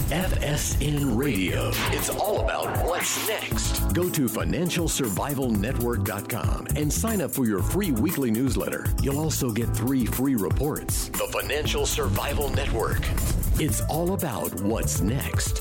FSN Radio. It's all about what's next. Go to FinancialSurvivalNetwork.com and sign up for your free weekly newsletter. You'll also get 3 free reports. The Financial Survival Network. It's all about what's next.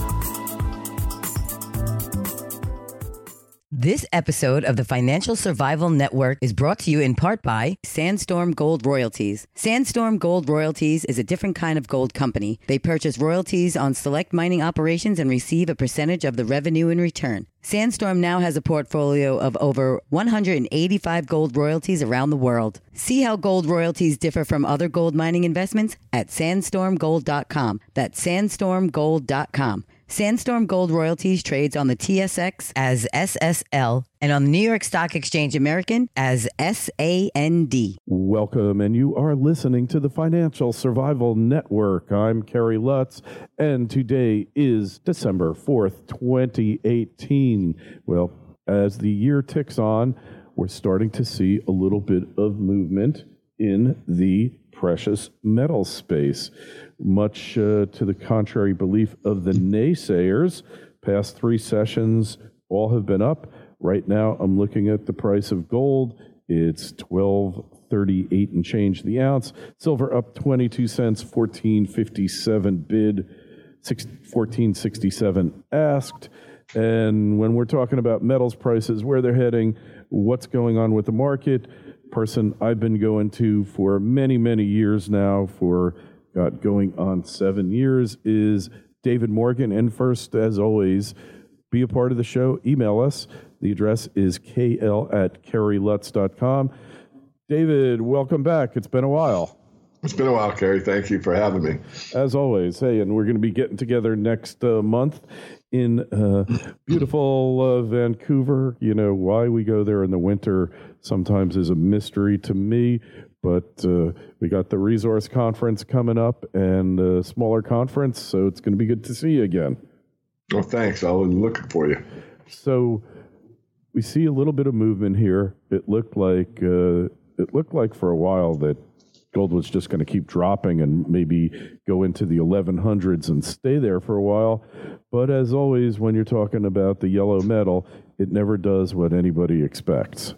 This episode of the Financial Survival Network is brought to you in part by Sandstorm Gold Royalties. Sandstorm Gold Royalties is a different kind of gold company. They purchase royalties on select mining operations and receive a percentage of the revenue in return. Sandstorm now has a portfolio of over 185 gold royalties around the world. See how gold royalties differ from other gold mining investments at sandstormgold.com. That's sandstormgold.com. Sandstorm Gold Royalties trades on the TSX as SSL and on the New York Stock Exchange American as SAND. Welcome, and you are listening to the Financial Survival Network. I'm Kerry Lutz, and today is December 4th, 2018. Well, as the year ticks on, we're starting to see a little bit of movement in the precious metal space. Much to the contrary belief of the naysayers. Past 3 sessions all have been up. Right now, I'm looking at the price of gold. It's $12.38 and change the ounce. Silver up 22 cents, $14.57 bid, $14.67 asked. And when we're talking about metals prices, where they're heading, what's going on with the market, person I've been going to for many, many years now, for going on 7 years, is David Morgan. And first, as always, be a part of the show. Email us. The address is kl@kerrylutz.com. David, welcome back. It's been a while. It's been a while, Kerry. Thank you for having me. As always. Hey, and we're going to be getting together next month in beautiful Vancouver. You know, why we go there in the winter sometimes is a mystery to me. But we got the resource conference coming up and a smaller conference, so it's going to be good to see you again. Well, thanks. I was looking for you. So we see a little bit of movement here. It looked like for a while that gold was just going to keep dropping and maybe go into the 1100s and stay there for a while. But as always, when you're talking about the yellow metal, it never does what anybody expects.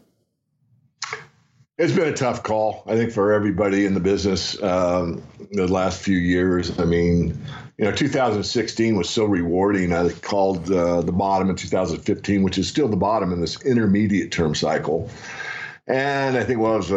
It's been a tough call, I think, for everybody in the business the last few years. I mean, 2016 was so rewarding. I called the bottom in 2015, which is still the bottom in this intermediate term cycle. And I think it was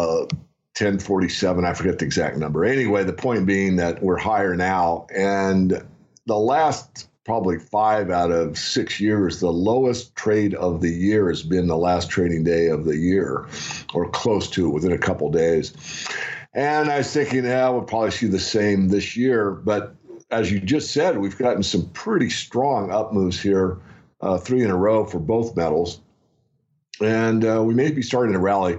1047. I forget the exact number. Anyway, the point being that we're higher now. And the last probably 5 out of 6 years, the lowest trade of the year has been the last trading day of the year, or close to it, within a couple of days. And I was thinking, we'll probably see the same this year. But as you just said, we've gotten some pretty strong up moves here, 3 in a row for both metals. And we may be starting to rally.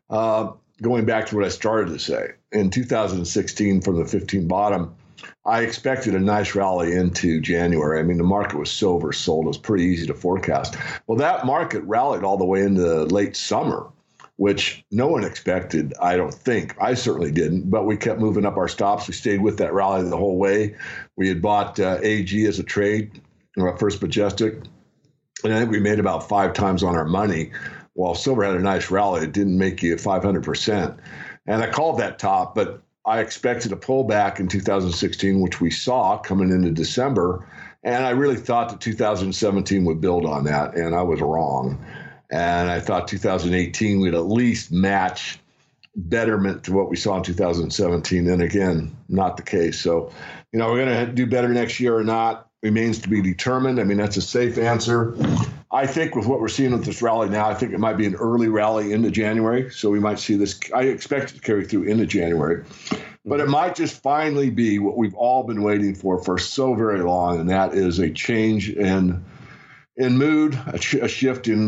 Going back to what I started to say, in 2016 from the 15 bottom, I expected a nice rally into January. I mean, the market was so oversold. It was pretty easy to forecast. Well, that market rallied all the way into late summer, which no one expected, I don't think. I certainly didn't, but we kept moving up our stops. We stayed with that rally the whole way. We had bought AG as a trade, First Majestic, and I think we made about 5 times on our money. While silver had a nice rally, it didn't make you 500%. And I called that top, but I expected a pullback in 2016, which we saw coming into December. And I really thought that 2017 would build on that, and I was wrong. And I thought 2018 would at least match betterment to what we saw in 2017. And again, not the case. So, we're going to do better next year or not remains to be determined. I mean, that's a safe answer. I think with what we're seeing with this rally now, I think it might be an early rally into January. So we might see this. I expect it to carry through into January. But it might just finally be what we've all been waiting for so very long, and that is a change in mood, a shift in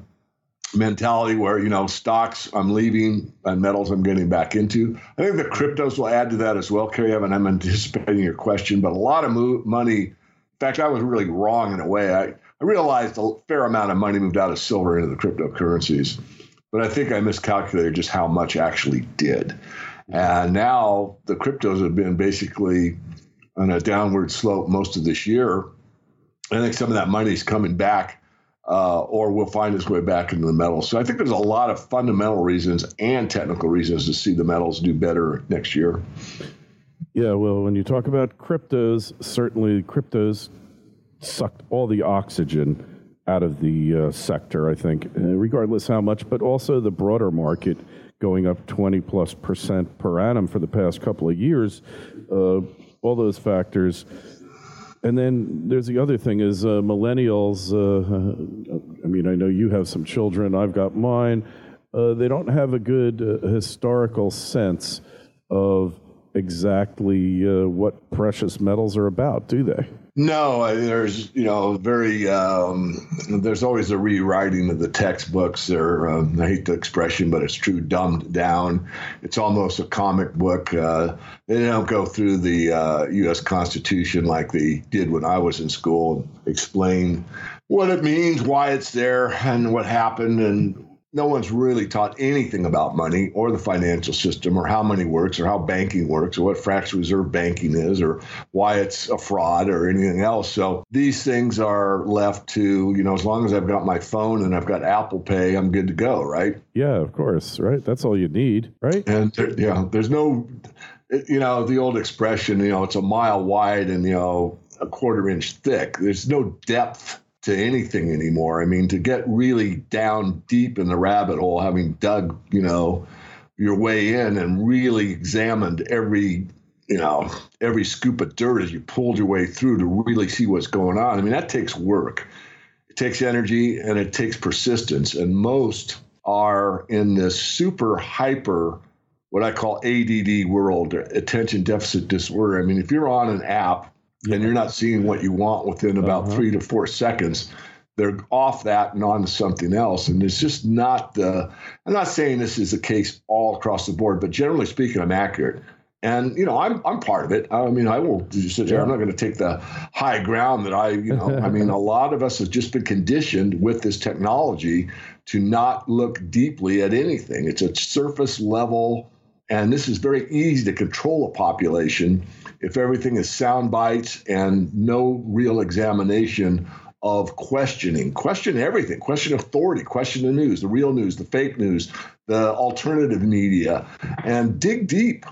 mentality where, stocks I'm leaving and metals I'm getting back into. I think the cryptos will add to that as well, Kerry. And I'm anticipating your question, but a lot of money. In fact, I was really wrong in a way. I realized a fair amount of money moved out of silver into the cryptocurrencies, but I think I miscalculated just how much actually did. And now the cryptos have been basically on a downward slope most of this year. I think some of that money is coming back or will find its way back into the metals. So I think there's a lot of fundamental reasons and technical reasons to see the metals do better next year. Yeah, well, when you talk about cryptos, certainly cryptos sucked all the oxygen out of the sector, I think, regardless how much, but also the broader market going up 20+% per annum for the past couple of years. All those factors. And then there's the other thing is millennials, I mean, I know you have some children, I've got mine. They don't have a good historical sense of exactly what precious metals are about, do they? No, there's, there's always a rewriting of the textbooks. They're, I hate the expression, but it's true, dumbed down. It's almost a comic book. They don't go through the U.S. Constitution like they did when I was in school and explain what it means, why it's there, and what happened. And no one's really taught anything about money or the financial system or how money works or how banking works or what fractional reserve banking is or why it's a fraud or anything else. So these things are left to, as long as I've got my phone and I've got Apple Pay, I'm good to go, right? Yeah, of course, right? That's all you need, right? And there's no, the old expression, it's a mile wide and, a quarter inch thick. There's no depth to anything anymore. I mean, to get really down deep in the rabbit hole, having dug, your way in and really examined every scoop of dirt as you pulled your way through to really see what's going on. I mean, that takes work. It takes energy and it takes persistence. And most are in this super hyper, what I call ADD world, attention deficit disorder. I mean, if you're on an app and you're not seeing what you want within about 3 to 4 seconds, they're off that and on to something else. And it's just not I'm not saying this is the case all across the board, but generally speaking, I'm accurate. And, I'm part of it. I mean, I will sit there. I'm not going to take the high ground that I mean, a lot of us have just been conditioned with this technology to not look deeply at anything. It's a surface level. And this is very easy to control a population if everything is sound bites and no real examination of questioning. Question everything. Question authority. Question the news, the real news, the fake news, the alternative media, and dig deep.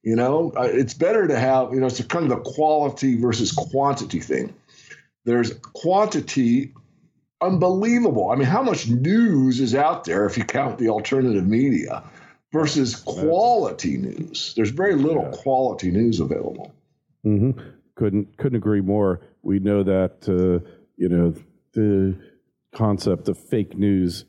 It's better to have, it's a kind of the quality versus quantity thing. There's quantity, unbelievable. I mean, how much news is out there if you count the alternative media? Versus quality news. There's very little quality news available. Mm-hmm. Couldn't agree more. We know that the concept of fake news,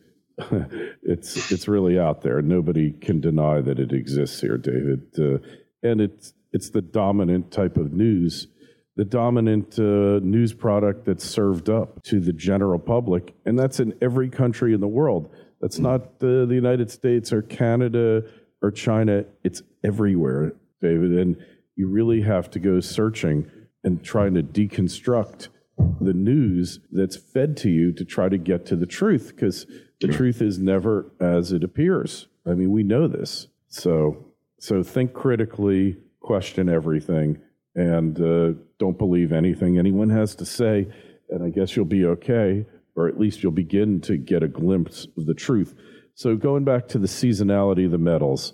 it's really out there. Nobody can deny that it exists here, David. And it's the dominant type of news, the dominant news product that's served up to the general public, and that's in every country in the world. That's not the United States or Canada or China. It's everywhere, David. And you really have to go searching and trying to deconstruct the news that's fed to you to try to get to the truth, because the truth is never as it appears. I mean, we know this. So think critically, question everything, and don't believe anything anyone has to say, and I guess you'll be okay. Or at least you'll begin to get a glimpse of the truth. So going back to the seasonality of the metals,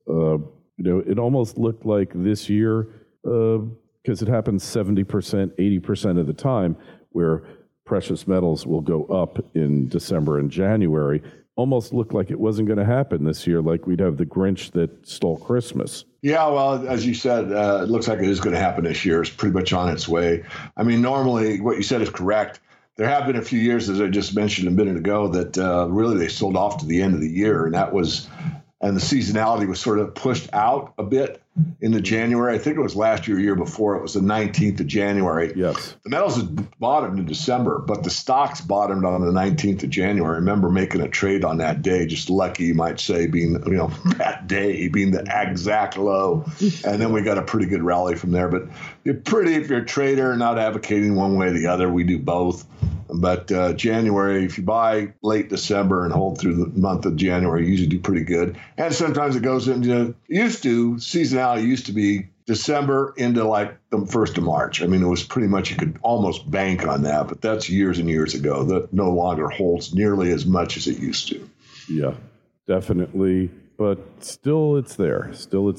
it almost looked like this year, because it happens 70%, 80% of the time, where precious metals will go up in December and January, almost looked like it wasn't going to happen this year, like we'd have the Grinch that stole Christmas. Yeah, well, as you said, it looks like it is going to happen this year. It's pretty much on its way. I mean, normally what you said is correct. There have been a few years, as I just mentioned a minute ago, that really they sold off to the end of the year, and the seasonality was sort of pushed out a bit into January. I think it was last year, year before. It was the 19th of January. Yes. The metals had bottomed in December, but the stocks bottomed on the 19th of January. I remember making a trade on that day, just lucky, you might say, being, that day being the exact low. And then we got a pretty good rally from there. But if you're a trader, not advocating one way or the other, we do both. But January, if you buy late December and hold through the month of January, you usually do pretty good. And sometimes it goes into, seasonality used to be December into like the 1st of March. I mean, it was pretty much, you could almost bank on that, but that's years and years ago. That no longer holds nearly as much as it used to. Yeah, definitely. But still it's there.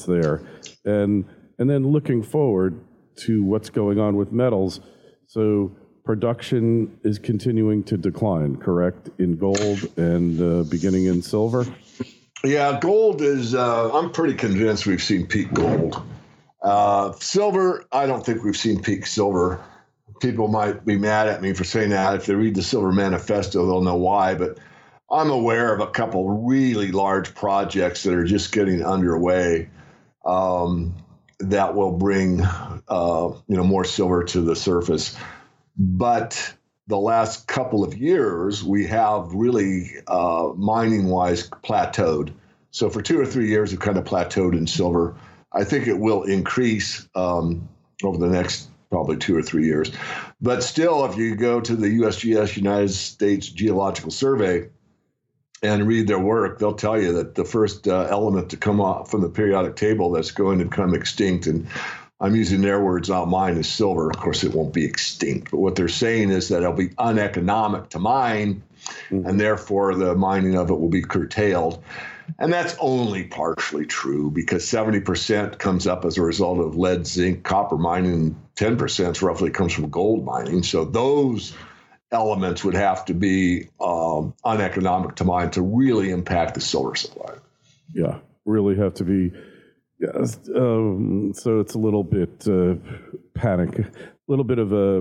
And then looking forward to what's going on with metals. So production is continuing to decline, correct, in gold and beginning in silver? Yeah, gold is, I'm pretty convinced we've seen peak gold. Silver, I don't think we've seen peak silver. People might be mad at me for saying that. If they read the Silver Manifesto, they'll know why. But I'm aware of a couple really large projects that are just getting underway that will bring more silver to the surface. But the last couple of years, we have really mining-wise plateaued. So for 2 or 3 years, we've kind of plateaued in silver. I think it will increase over the next probably 2 or 3 years. But still, if you go to the USGS, United States Geological Survey, and read their work, they'll tell you that the first element to come off from the periodic table that's going to become extinct, and I'm using their words, not mine, is silver. Of course, it won't be extinct. But what they're saying is that it'll be uneconomic to mine, and therefore the mining of it will be curtailed. And that's only partially true, because 70% comes up as a result of lead, zinc, copper mining, and 10% roughly comes from gold mining. So those elements would have to be uneconomic to mine to really impact the silver supply. Yeah, really have to be. Yes. So it's a little bit panic, a little bit of a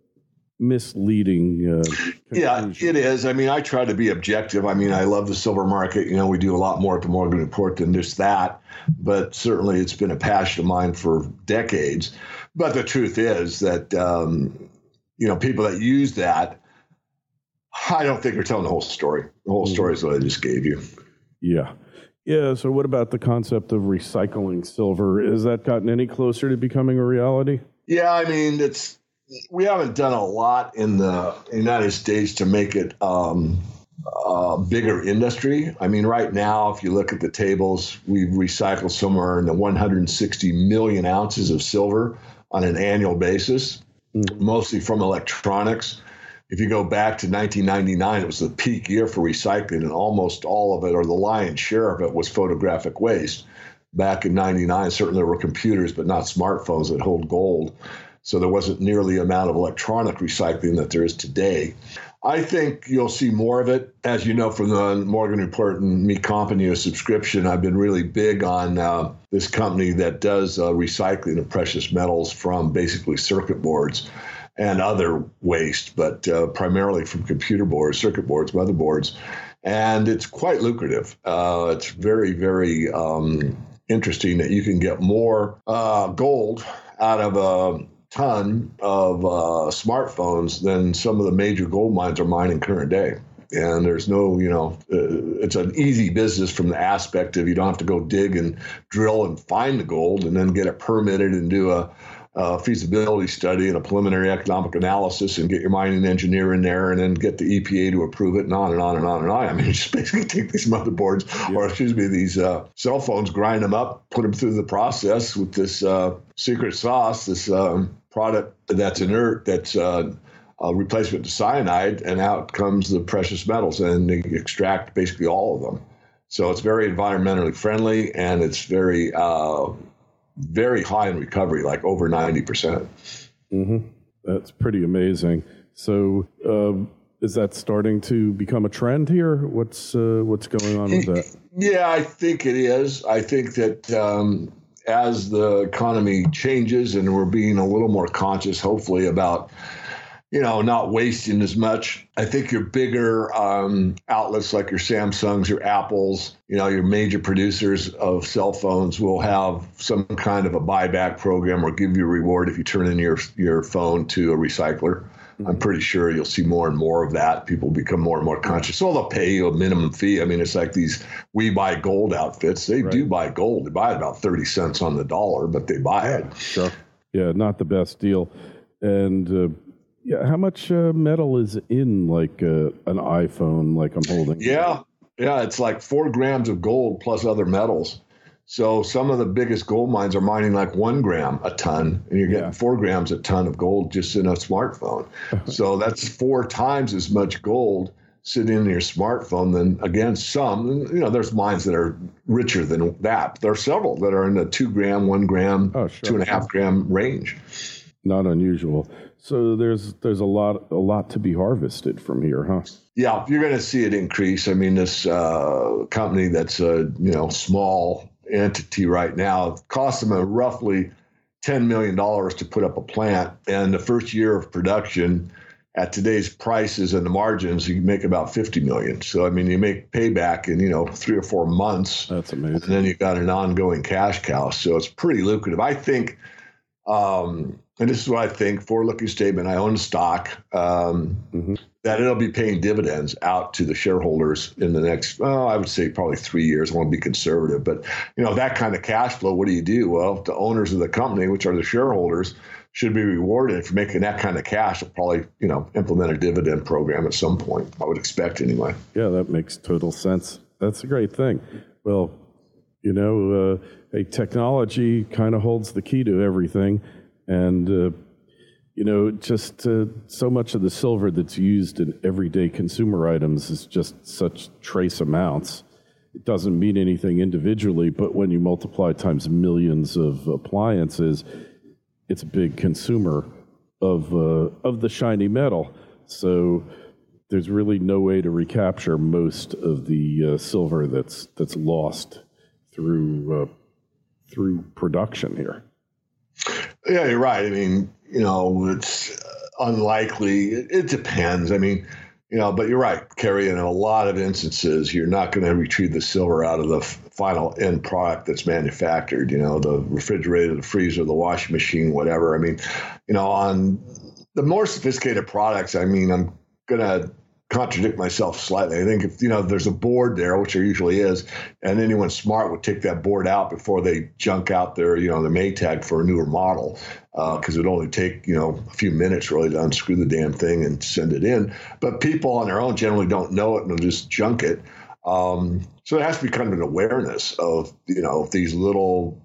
misleading yeah, it is. I mean, I try to be objective. I mean, I love the silver market. You know, we do a lot more at the Morgan Report than just that. But certainly it's been a passion of mine for decades. But the truth is that, people that use that, I don't think are telling the whole story. The whole story is what I just gave you. Yeah. Yeah, so what about the concept of recycling silver? Has that gotten any closer to becoming a reality? Yeah, I mean, we haven't done a lot in the United States to make it a bigger industry. I mean, right now, if you look at the tables, we've recycled somewhere in the 160 million ounces of silver on an annual basis, mostly from electronics. If you go back to 1999, it was the peak year for recycling, and almost all of it, or the lion's share of it, was photographic waste. Back in 99, certainly there were computers, but not smartphones that hold gold. So there wasn't nearly the amount of electronic recycling that there is today. I think you'll see more of it. As you know from the Morgan Report and me comping you a subscription, I've been really big on this company that does recycling of precious metals from basically circuit boards and other waste, but primarily from computer boards, circuit boards, motherboards. And it's quite lucrative. It's very, very interesting that you can get more gold out of a ton of smartphones than some of the major gold mines are mining current day. And there's no, it's an easy business from the aspect of you don't have to go dig and drill and find the gold and then get it permitted and do a feasibility study and a preliminary economic analysis and get your mining engineer in there and then get the EPA to approve it and on and on and on and on. I mean, you just basically take these motherboards these cell phones, grind them up, put them through the process with this secret sauce, this product that's inert, that's a replacement to cyanide, and out comes the precious metals, and they extract basically all of them. So it's very environmentally friendly, and it's very very high in recovery, like over 90%. Mm-hmm. That's pretty amazing. So is that starting to become a trend here? What's going on with that? Yeah, I think it is. I think that as the economy changes and we're being a little more conscious, hopefully, about not wasting as much. I think your bigger outlets like your Samsungs, your Apples, your major producers of cell phones will have some kind of a buyback program or give you a reward if you turn in your phone to a recycler. Mm-hmm. I'm pretty sure you'll see more and more of that. People become more and more conscious. So they'll pay you a minimum fee. I mean, it's like these We Buy Gold outfits. They do buy gold. They buy it about 30 cents on the dollar, but they buy it. Sure. Yeah, not the best deal. And yeah, how much metal is in like an iPhone like I'm holding? Yeah, it's like 4 grams of gold plus other metals. So some of the biggest gold mines are mining like 1 gram a ton, and you're getting 4 grams a ton of gold just in a smartphone. So that's 4 times as much gold sitting in your smartphone than, again, some. There's mines that are richer than that. There are several that are in the 2 gram, 1 gram, 2.5 gram range. Not unusual. So there's a lot to be harvested from here, huh? Yeah, you're going to see it increase. I mean, this company that's a small entity right now, it costs them roughly $10 million to put up a plant, and the first year of production at today's prices and the margins, you make about $50 million. So I mean, you make payback in 3 or 4 months. That's amazing. And then you've got an ongoing cash cow. So it's pretty lucrative. I think. And this is what I think, forward-looking statement, I own stock, that it'll be paying dividends out to the shareholders in the next, I would say probably 3 years. I want to be conservative. But, that kind of cash flow, what do? Well, the owners of the company, which are the shareholders, should be rewarded for making that kind of cash. They'll probably, implement a dividend program at some point, I would expect anyway. Yeah, that makes total sense. That's a great thing. Well, technology kind of holds the key to everything. And, so much of the silver that's used in everyday consumer items is just such trace amounts. It doesn't mean anything individually, but when you multiply times millions of appliances, it's a big consumer of the shiny metal. So there's really no way to recapture most of the silver that's lost through production here. Yeah, you're right. I mean, it's unlikely. It depends. I mean, but you're right, Kerry. In a lot of instances, you're not going to retrieve the silver out of the final end product that's manufactured, the refrigerator, the freezer, the washing machine, whatever. I mean, on the more sophisticated products, I mean, I'm going to contradict myself slightly. I think if there's a board there, which there usually is, and anyone smart would take that board out before they junk out their the Maytag for a newer model, because it'd only take a few minutes really to unscrew the damn thing and send it in. But people on their own generally don't know it and they'll just junk it. So there has to be kind of an awareness of these little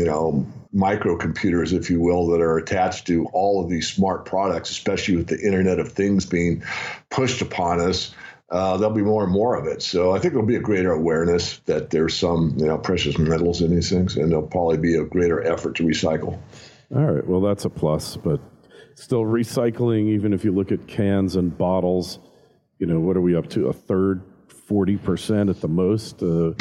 microcomputers, if you will, that are attached to all of these smart products, especially with the Internet of Things being pushed upon us. There'll be more and more of it. So I think there'll be a greater awareness that there's some precious metals in these things, and there'll probably be a greater effort to recycle. All right. Well, that's a plus, but still recycling, even if you look at cans and bottles, what are we up to? A third? 40% at the most.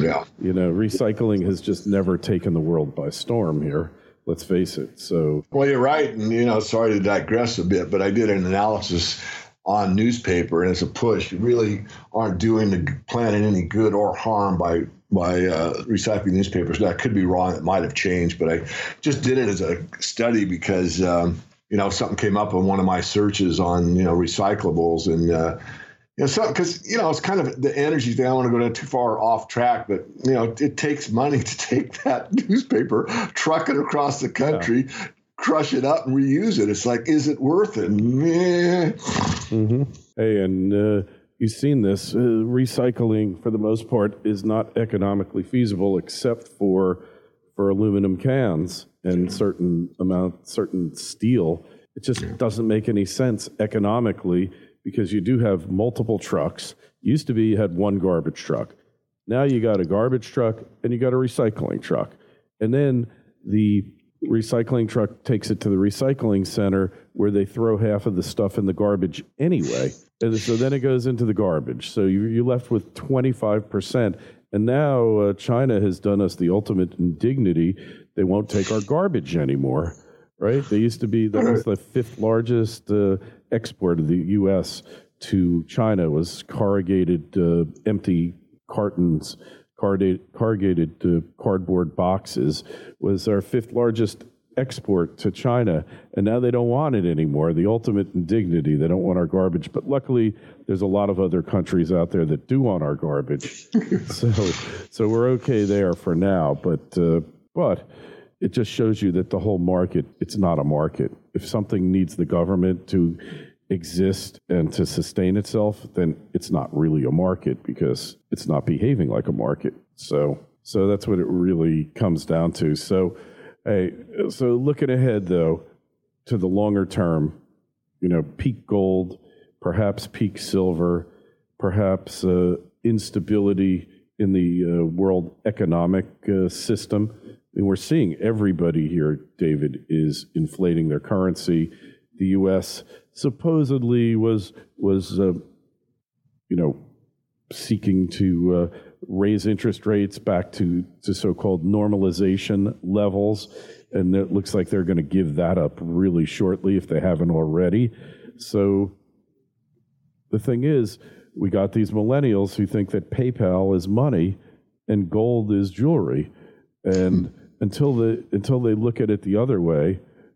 Recycling has just never taken the world by storm here. Let's face it. So, well, you're right. And, sorry to digress a bit, but I did an analysis on newspaper, and it's a push. You really aren't doing the planet any good or harm by recycling newspapers. Now, I could be wrong. It might have changed, but I just did it as a study because, something came up in one of my searches on, recyclables and, because, it's kind of the energy thing. I don't want to go too far off track, but, it takes money to take that newspaper, truck it across the country, crush it up and reuse it. It's like, is it worth it? Mm-hmm. Hey, and you've seen this. Recycling, for the most part, is not economically feasible except for aluminum cans and certain steel. It just doesn't make any sense economically, because you do have multiple trucks. Used to be you had one garbage truck. Now you got a garbage truck and you got a recycling truck. And then the recycling truck takes it to the recycling center where they throw half of the stuff in the garbage anyway. And so then it goes into the garbage. So you're left with 25%. And now China has done us the ultimate indignity. They won't take our garbage anymore. Right? They used to be, that was the 5th largest export of the U.S. to China was corrugated empty cartons, corrugated cardboard boxes was our 5th largest export to China. And now they don't want it anymore. The ultimate indignity. They don't want our garbage. But luckily, there's a lot of other countries out there that do want our garbage. So we're okay there for now. But it just shows you that the whole market, it's not a market. If something needs the government to exist and to sustain itself, then it's not really a market because it's not behaving like a market. So So that's what it really comes down to. So, so looking ahead, though, to the longer term, peak gold, perhaps peak silver, perhaps instability in the world economic system. I mean, we're seeing everybody here, David, is inflating their currency. The U.S. supposedly was seeking to raise interest rates back to so-called normalization levels, and it looks like they're going to give that up really shortly if they haven't already. So the thing is, we got these millennials who think that PayPal is money and gold is jewelry, and until they look at it the other way,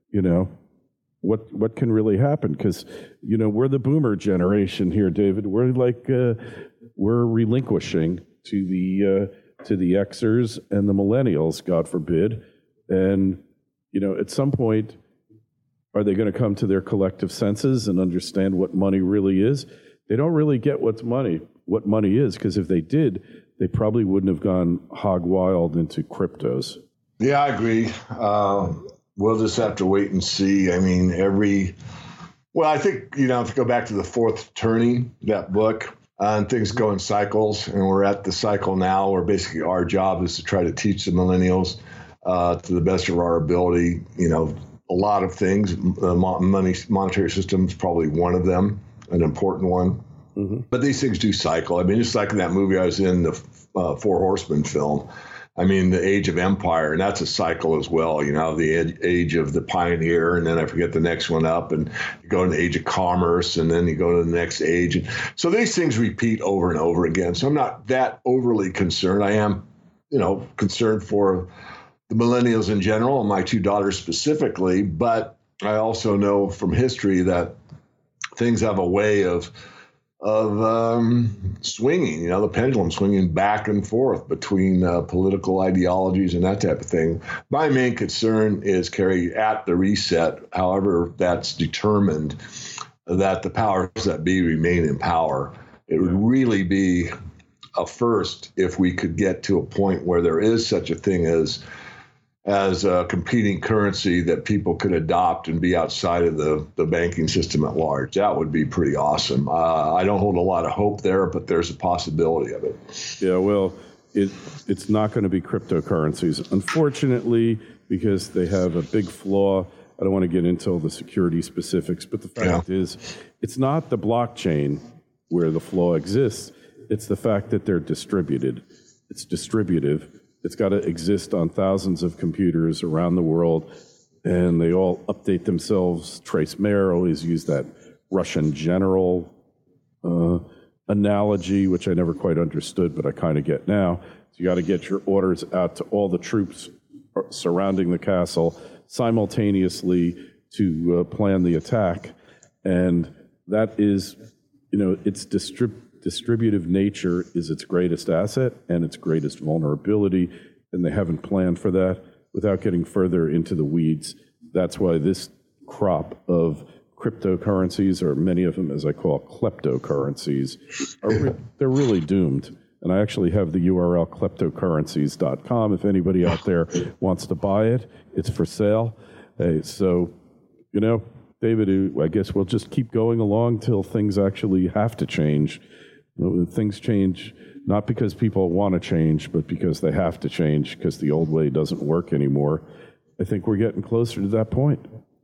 what can really happen? Because we're the boomer generation here, David. We're like we're relinquishing to the Xers and the millennials, God forbid, and at some point, are they going to come to their collective senses and understand what money really is? They don't really get what money is, because if they did, they probably wouldn't have gone hog wild into cryptos. Yeah, I agree. We'll just have to wait and see. I mean, I think, if you go back to The Fourth Turning, that book, and things go in cycles, and we're at the cycle now where basically our job is to try to teach the millennials to the best of our ability, a lot of things. Monetary system is probably one of them, an important one. Mm-hmm. But these things do cycle. I mean, just like in that movie I was in, the Four Horsemen film. I mean, the Age of Empire, and that's a cycle as well. The age of the pioneer, and then I forget the next one up, and you go to the age of commerce, and then you go to the next age. And so these things repeat over and over again. So I'm not that overly concerned. I am, concerned for the millennials in general and my two daughters specifically. But I also know from history that things have a way of swinging, the pendulum swinging back and forth between political ideologies and that type of thing. My main concern is, Kerry, at the reset, however that's determined, that the powers that be remain in power. It would really be a first if we could get to a point where there is such a thing as a competing currency that people could adopt and be outside of the banking system at large. That would be pretty awesome. I don't hold a lot of hope there, but there's a possibility of it. Yeah, well, it's not going to be cryptocurrencies, unfortunately, because they have a big flaw. I don't want to get into all the security specifics, but the fact is, it's not the blockchain where the flaw exists. It's the fact that they're distributed. It's distributive. It's got to exist on thousands of computers around the world, and they all update themselves. Trace Mayer always used that Russian general analogy, which I never quite understood, but I kind of get now. So you got to get your orders out to all the troops surrounding the castle simultaneously to plan the attack, and that is, it's distributive nature is its greatest asset and its greatest vulnerability, and they haven't planned for that. Without getting further into the weeds, that's why this crop of cryptocurrencies, or many of them, as I call kleptocurrencies, they're really doomed. And I actually have the URL kleptocurrencies.com. If anybody out there wants to buy it, it's for sale. So, David, I guess we'll just keep going along till things actually have to change. Things change not because people want to change, but because they have to change, because the old way doesn't work anymore. I think we're getting closer to that point.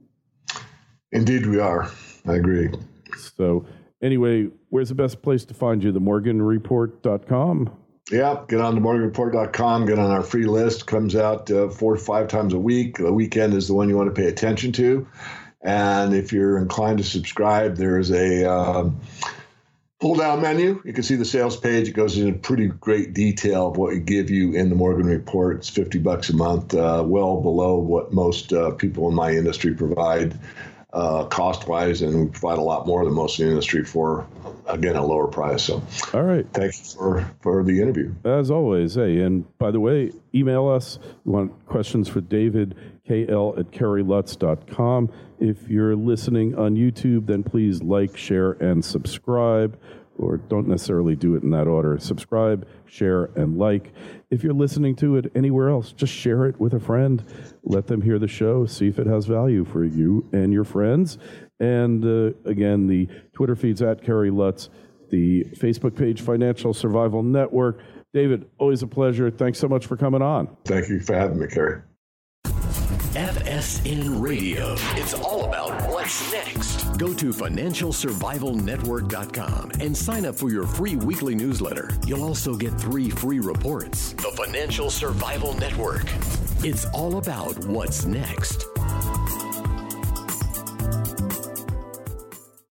Indeed we are. I agree. So anyway, where's the best place to find you? TheMorganReport.com? Yeah, get on TheMorganReport.com, get on our free list. Comes out 4 to 5 times a week. The weekend is the one you want to pay attention to. And if you're inclined to subscribe, there's a pull-down menu. You can see the sales page. It goes into pretty great detail of what we give you in the Morgan Report. It's $50 a month, well below what most people in my industry provide cost-wise, and we provide a lot more than most in the industry for, again, a lower price. So, all right. Thanks for the interview. As always. Hey, and by the way, email us. You want questions for David, KL@kerrylutz.com. If you're listening on YouTube, then please like, share, and subscribe. or don't necessarily do it in that order. Subscribe, share, and like. If you're listening to it anywhere else, just share it with a friend. Let them hear the show. See if it has value for you and your friends. And again, the Twitter feed's at Kerry Lutz, the Facebook page, Financial Survival Network. David, always a pleasure. Thanks so much for coming on. Thank you for having me, Kerry. FSN Radio. It's all about what's next. Go to FinancialSurvivalNetwork.com and sign up for your free weekly newsletter. You'll also get 3 free reports. The Financial Survival Network. It's all about what's next.